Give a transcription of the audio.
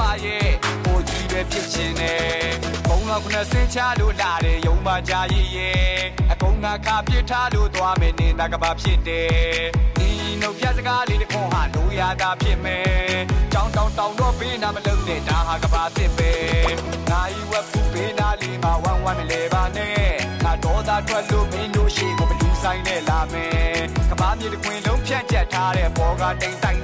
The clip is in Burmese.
ရဲ့ဟိုကြီးပဲဖြစ်ရှင်နေဘုံတော်ခုနစင်ချလို့လာတယ်ယုံပါကြရဲ့အကုန်ငါခါပြစ်ထားလို့သွားမယ်နေတာကဘာဖြစ်တယ်ဒီနှုတ်ပြစကားလေးတစ်ခွန်းဟာလိုရတာဖြစ်မယ်တောင်းတော့ပေးနာမလုံးနဲ့ဒါဟာကဘာစစ်ပဲငါဤဝက်ဖူးပေးနာလေးမှာဝမ်းမလဲပါနဲ့ငါဒေါသထွက်လို့မင်းတို့ရှိကိုမလူဆိုင်နဲ့လာမယ်ကဘာမြေတစ်ခွင်လုံးဖြန့်ကျက်ထားတဲ့ဘောကတိမ်တိုင်